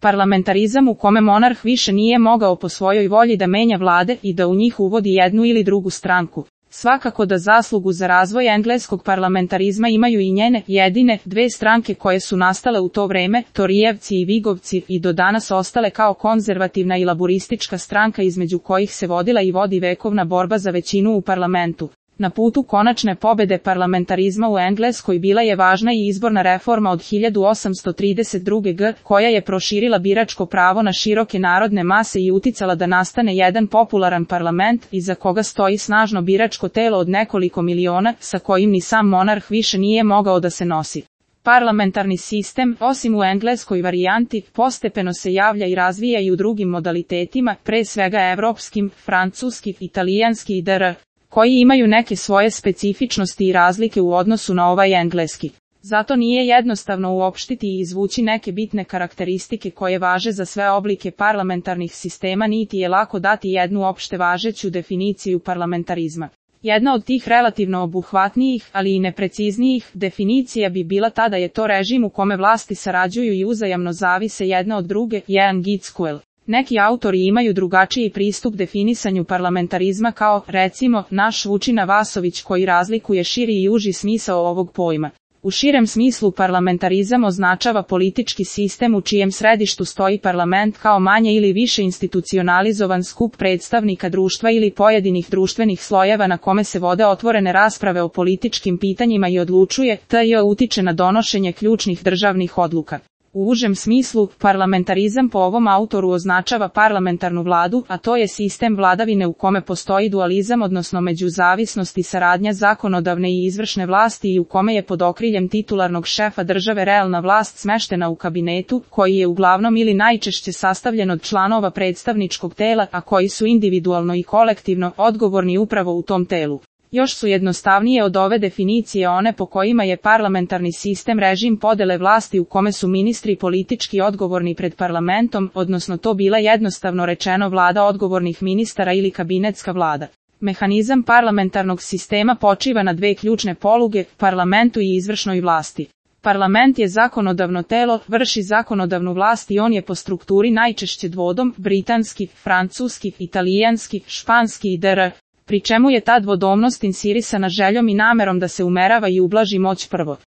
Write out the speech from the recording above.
Parlamentarizam u kome monarh više nije mogao po svojoj volji da menja vlade i da u njih uvodi jednu ili drugu stranku. Svakako da zaslugu za razvoj engleskog parlamentarizma imaju i njene jedine dve stranke koje su nastale u to vreme, Torijevci i Vigovci, i do danas ostale kao konzervativna i laburistička stranka između kojih se vodila i vodi vekovna borba za većinu u parlamentu. Na putu konačne pobede parlamentarizma u Engleskoj bila je važna i izborna reforma od 1832. g, koja je proširila biračko pravo na široke narodne mase i uticala da nastane jedan popularan parlament, iza koga stoji snažno biračko telo od nekoliko miliona, sa kojim ni sam monarh više nije mogao da se nosi. Parlamentarni sistem, osim u engleskoj varijanti, postepeno se javlja i razvija i u drugim modalitetima, pre svega evropskim, francuski, italijanski i dr., koji imaju neke svoje specifičnosti i razlike u odnosu na ovaj engleski. Zato nije jednostavno uopštiti i izvući neke bitne karakteristike koje važe za sve oblike parlamentarnih sistema, niti je lako dati jednu opšte važeću definiciju parlamentarizma. Jedna od tih relativno obuhvatnijih, ali i nepreciznijih, definicija bi bila ta da je to režim u kome vlasti sarađuju i uzajamno zavise jedna od druge, jedan Gitskuel. Neki autori imaju drugačiji pristup definisanju parlamentarizma kao, recimo, naš Vučina Vasović koji razlikuje širi i uži smisao ovog pojma. U širem smislu parlamentarizam označava politički sistem u čijem središtu stoji parlament kao manje ili više institucionalizovan skup predstavnika društva ili pojedinih društvenih slojeva na kome se vode otvorene rasprave o političkim pitanjima i odlučuje, te utiče na donošenje ključnih državnih odluka. U užem smislu, parlamentarizam po ovom autoru označava parlamentarnu vladu, a to je sistem vladavine u kome postoji dualizam, odnosno međuzavisnost i saradnja zakonodavne i izvršne vlasti i u kome je pod okriljem titularnog šefa države realna vlast smeštena u kabinetu, koji je uglavnom ili najčešće sastavljen od članova predstavničkog tela, a koji su individualno i kolektivno odgovorni upravo u tom telu. Još su jednostavnije od ove definicije one po kojima je parlamentarni sistem režim podele vlasti u kome su ministri politički odgovorni pred parlamentom, odnosno to bila jednostavno rečeno vlada odgovornih ministara ili kabinetska vlada. Mehanizam parlamentarnog sistema počiva na dve ključne poluge, parlamentu i izvršnoj vlasti. Parlament je zakonodavno telo, vrši zakonodavnu vlast i on je po strukturi najčešće dvodom, britanski, francuski, italijanski, španski i dr., pri čemu je ta dvodomnost insirisana željom i namerom da se umerava i ublaži moć prvog.